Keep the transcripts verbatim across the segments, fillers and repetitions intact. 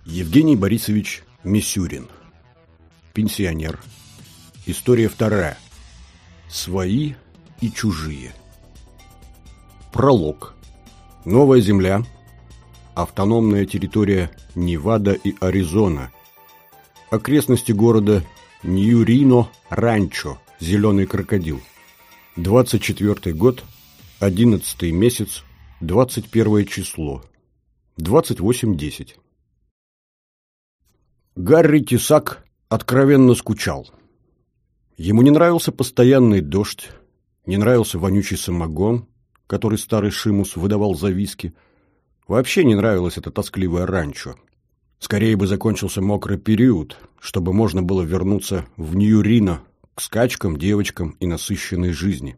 Евгений Борисович Мисюрин. Пенсионер. История вторая. Свои и чужие. Пролог. Новая земля. Автономная территория Невада и Аризона. Окрестности города Нью-Рино-Ранчо. Зеленый крокодил. двадцать четвёртый год. одиннадцатый месяц. двадцать первое число. двадцать восемь десять. Гарри Тесак откровенно скучал. Ему не нравился постоянный дождь, не нравился вонючий самогон, который старый Шимус выдавал за виски. Вообще не нравилось это тоскливое ранчо. Скорее бы закончился мокрый период, чтобы можно было вернуться в Нью-Рино к скачкам, девочкам и насыщенной жизни.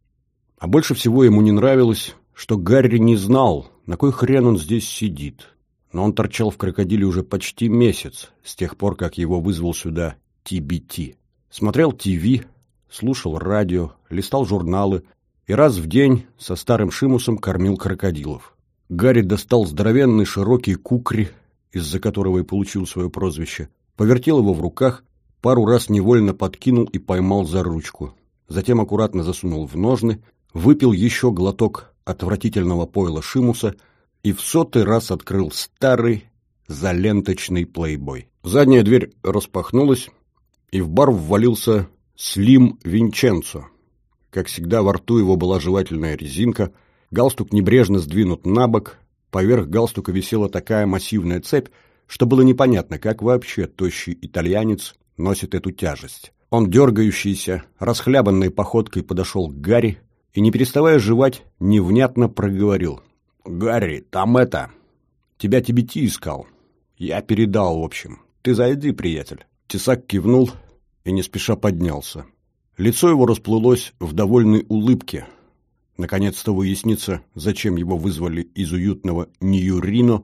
А больше всего ему не нравилось, что Гарри не знал, на кой хрен он здесь сидит. Но он торчал в крокодиле уже почти месяц, с тех пор, как его вызвал сюда Ти Би Ти. Смотрел ТВ, слушал радио, листал журналы и раз в день со старым Шимусом кормил крокодилов. Гарри достал здоровенный широкий кукри, из-за которого и получил свое прозвище, повертел его в руках, пару раз невольно подкинул и поймал за ручку. Затем аккуратно засунул в ножны, выпил еще глоток отвратительного пойла Шимуса и в сотый раз открыл старый заленточный плейбой. Задняя дверь распахнулась, и в бар ввалился Слим Винченцо. Как всегда, во рту его была жевательная резинка, галстук небрежно сдвинут на бок, поверх галстука висела такая массивная цепь, что было непонятно, как вообще тощий итальянец носит эту тяжесть. Он дергающейся, расхлябанной походкой подошел к Гарри и, не переставая жевать, невнятно проговорил: «Гарри, там это... Тебя Ти Би Ти искал. Я передал, в общем. Ты зайди, приятель». Тесак кивнул и не спеша поднялся. Лицо его расплылось в довольной улыбке. Наконец-то выяснится, зачем его вызвали из уютного Нью-Рино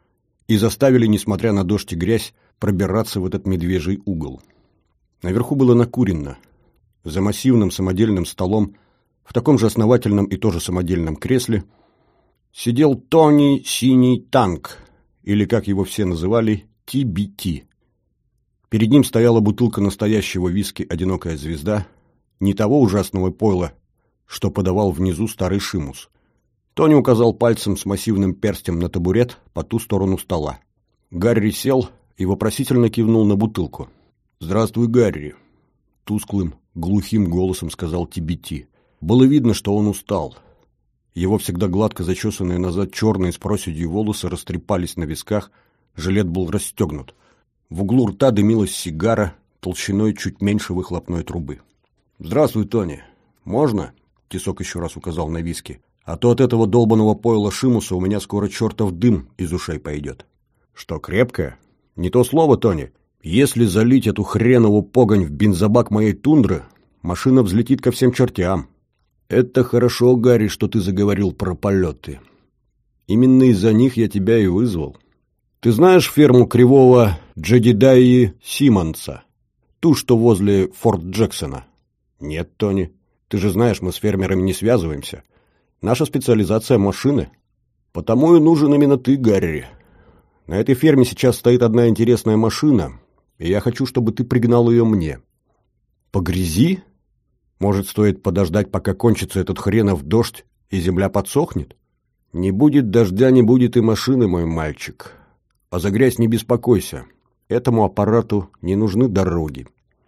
и заставили, несмотря на дождь и грязь, пробираться в этот медвежий угол. Наверху было накурено. За массивным самодельным столом, в таком же основательном и тоже самодельном кресле, сидел Тони Синий Танк, или, как его все называли, Ти Би Ти. Перед ним стояла бутылка настоящего виски «Одинокая звезда», не того ужасного пойла, что подавал внизу старый Шимус. Тони указал пальцем с массивным перстем на табурет по ту сторону стола. Гарри сел и вопросительно кивнул на бутылку. «Здравствуй, Гарри», — тусклым, глухим голосом сказал Ти Би Ти. Было видно, что он устал. Его всегда гладко зачесанные назад черные с проседью волосы растрепались на висках, жилет был расстегнут. В углу рта дымилась сигара толщиной чуть меньше выхлопной трубы. «Здравствуй, Тони. Можно?» — Тесок еще раз указал на виски. «А то от этого долбаного пойла Шимуса у меня скоро чертов дым из ушей пойдет». «Что, крепкое?» «Не то слово, Тони. Если залить эту хренову погонь в бензобак моей тундры, машина взлетит ко всем чертям». «Это хорошо, Гарри, что ты заговорил про полеты. Именно из-за них я тебя и вызвал. Ты знаешь ферму кривого Джедидайи Симмонса? Ту, что возле Форт Джексона?» «Нет, Тони. Ты же знаешь, мы с фермерами не связываемся. Наша специализация – машины. Потому и нужен именно ты, Гарри. На этой ферме сейчас стоит одна интересная машина, и я хочу, чтобы ты пригнал ее мне». «По грязи? Может, стоит подождать, пока кончится этот хренов дождь, и земля подсохнет?» «Не будет дождя, не будет и машины, мой мальчик. А за грязь не беспокойся. Этому аппарату не нужны дороги».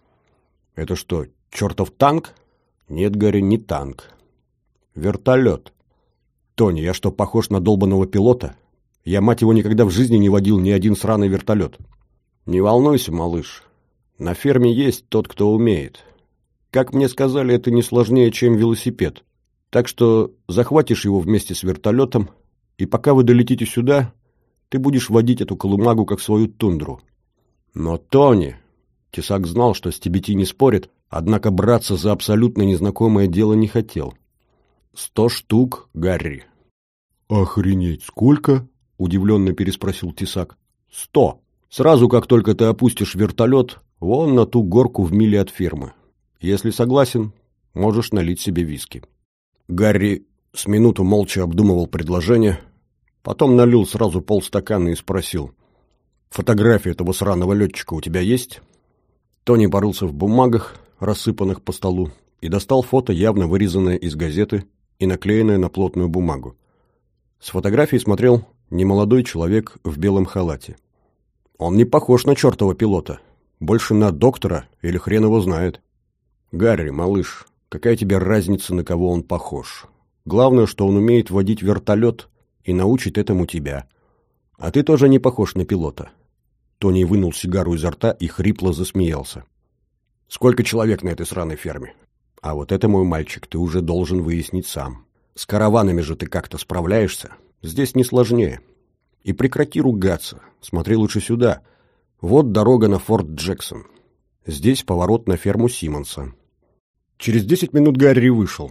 «Это что, чертов танк?» «Нет, Гарри, не танк. Вертолет». «Тони, я что, похож на долбаного пилота? Я, мать его, никогда в жизни не водил ни один сраный вертолет». «Не волнуйся, малыш. На ферме есть тот, кто умеет. Как мне сказали, это не сложнее, чем велосипед. Так что захватишь его вместе с вертолетом, и пока вы долетите сюда, ты будешь водить эту колымагу как свою тундру». «Но, Тони...» Тесак знал, что с Ти Би Ти не спорит, однако браться за абсолютно незнакомое дело не хотел. «Сто штук, Гарри». «Охренеть, сколько?» — удивленно переспросил Тесак. «Сто. Сразу, как только ты опустишь вертолет, вон на ту горку в миле от фермы. Если согласен, можешь налить себе виски». Гарри с минуту молча обдумывал предложение, потом налил сразу полстакана и спросил: Фотография этого сраного летчика у тебя есть?» Тони порылся в бумагах, рассыпанных по столу, и достал фото, явно вырезанное из газеты и наклеенное на плотную бумагу. С фотографии смотрел немолодой человек в белом халате. Он не похож на чертова пилота. Больше на доктора или хрен его знает. «Гарри, малыш, какая тебе разница, на кого он похож? Главное, что он умеет водить вертолет и научит этому тебя. А ты тоже не похож на пилота». Тони вынул сигару изо рта и хрипло засмеялся. «Сколько человек на этой сраной ферме? А вот это, мой мальчик, ты уже должен выяснить сам. С караванами же ты как-то справляешься. Здесь не сложнее. И прекрати ругаться. Смотри лучше сюда. Вот дорога на Форт Джексон. Здесь поворот на ферму Симмонса». Через десять минут Гарри вышел.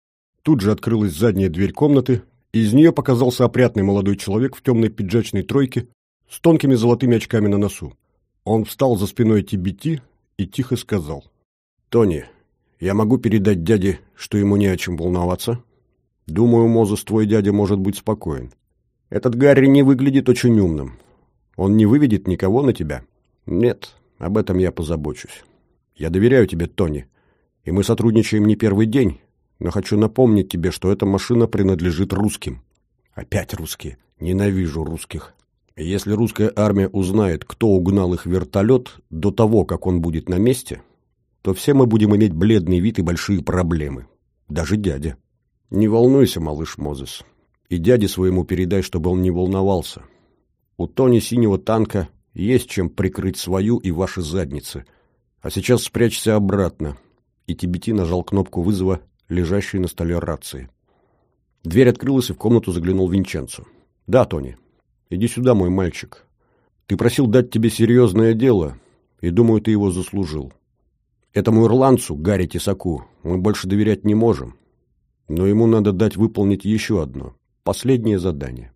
Тут же открылась задняя дверь комнаты, и из нее показался опрятный молодой человек в темной пиджачной тройке с тонкими золотыми очками на носу. Он встал за спиной Ти Би Ти и тихо сказал: «Тони, я могу передать дяде, что ему не о чем волноваться? Думаю, Мозес, твой дядя может быть спокоен. Этот Гарри не выглядит очень умным. Он не выведет никого на тебя? Нет, об этом я позабочусь. Я доверяю тебе, Тони, и мы сотрудничаем не первый день, но хочу напомнить тебе, что эта машина принадлежит русским». «Опять русские. Ненавижу русских. И если русская армия узнает, кто угнал их вертолет до того, как он будет на месте, то все мы будем иметь бледный вид и большие проблемы. Даже дядя. Не волнуйся, малыш Мозес. И дяде своему передай, чтобы он не волновался. У Тони синего танка есть чем прикрыть свою и ваши задницы. А сейчас спрячься обратно». И Ти Би Ти нажал кнопку вызова, лежащей на столе рации. Дверь открылась, и в комнату заглянул Винченцо. «Да, Тони. Иди сюда, мой мальчик. Ты просил дать тебе серьезное дело, и, думаю, ты его заслужил. Этому ирландцу, Гарри Тесаку, мы больше доверять не можем, но ему надо дать выполнить еще одно, последнее задание.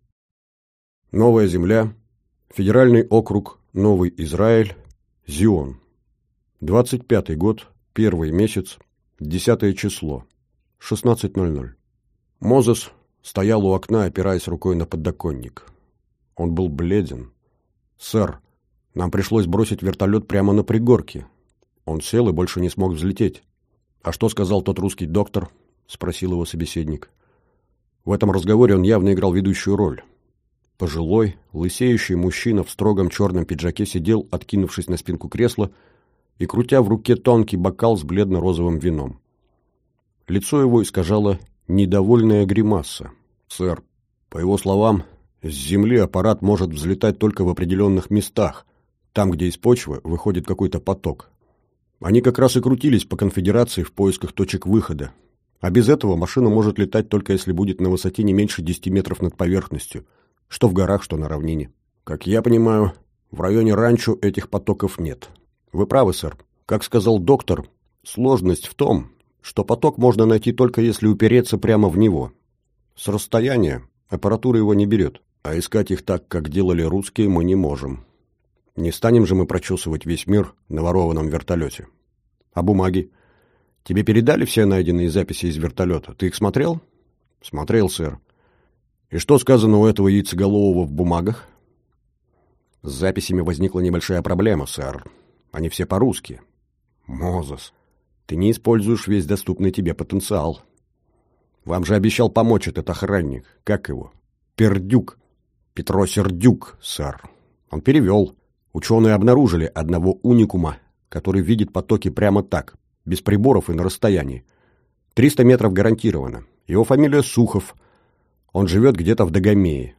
Новая земля, федеральный округ Новый Израиль, Зион. двадцать пятый год, первый месяц, десятое число, шестнадцать ноль ноль. Мозес стоял у окна, опираясь рукой на подоконник. Он был бледен. «Сэр, нам пришлось бросить вертолет прямо на пригорке. Он сел и больше не смог взлететь». «А что сказал тот русский доктор?» — спросил его собеседник. В этом разговоре он явно играл ведущую роль. Пожилой, лысеющий мужчина в строгом черном пиджаке сидел, откинувшись на спинку кресла, и крутя в руке тонкий бокал с бледно-розовым вином. Лицо его искажало недовольная гримаса. «Сэр, по его словам, с земли аппарат может взлетать только в определенных местах, там, где из почвы выходит какой-то поток. Они как раз и крутились по конфедерации в поисках точек выхода. А без этого машина может летать только если будет на высоте не меньше десяти метров над поверхностью, что в горах, что на равнине. Как я понимаю, в районе ранчо этих потоков нет. Вы правы, сэр. Как сказал доктор, сложность в том, что поток можно найти только если упереться прямо в него. С расстояния аппаратура его не берет. А искать их так, как делали русские, мы не можем. Не станем же мы прочесывать весь мир на ворованном вертолете. А бумаги? Тебе передали все найденные записи из вертолета? Ты их смотрел? Смотрел, сэр. И что сказано у этого яйцеголового в бумагах? С записями возникла небольшая проблема, сэр. Они все по-русски. Мозес, ты не используешь весь доступный тебе потенциал. Вам же обещал помочь этот охранник. Как его? Пердюк. Петро Сердюк, сэр. Он перевел. Ученые обнаружили одного уникума, который видит потоки прямо так, без приборов и на расстоянии. триста метров гарантированно. Его фамилия Сухов. Он живет где-то в Дагомее.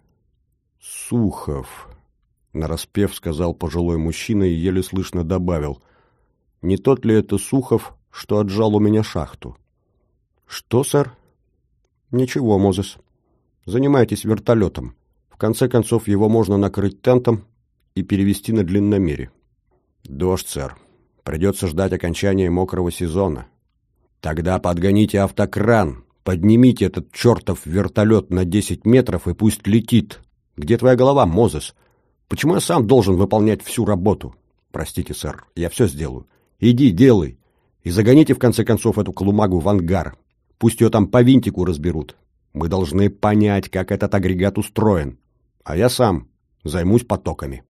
Сухов, нараспев сказал пожилой мужчина и еле слышно добавил. Не тот ли это Сухов, что отжал у меня шахту? Что, сэр? Ничего, Мозес. Занимайтесь вертолетом. В конце концов, его можно накрыть тентом и перевести на длинномере. Дождь, сэр. Придется ждать окончания мокрого сезона. Тогда подгоните автокран, поднимите этот чертов вертолет на десять метров и пусть летит. Где твоя голова, Мозес? Почему я сам должен выполнять всю работу? Простите, сэр, я все сделаю. Иди, делай. И загоните, в конце концов, эту колумагу в ангар. Пусть ее там по винтику разберут. Мы должны понять, как этот агрегат устроен. А я сам займусь потоками.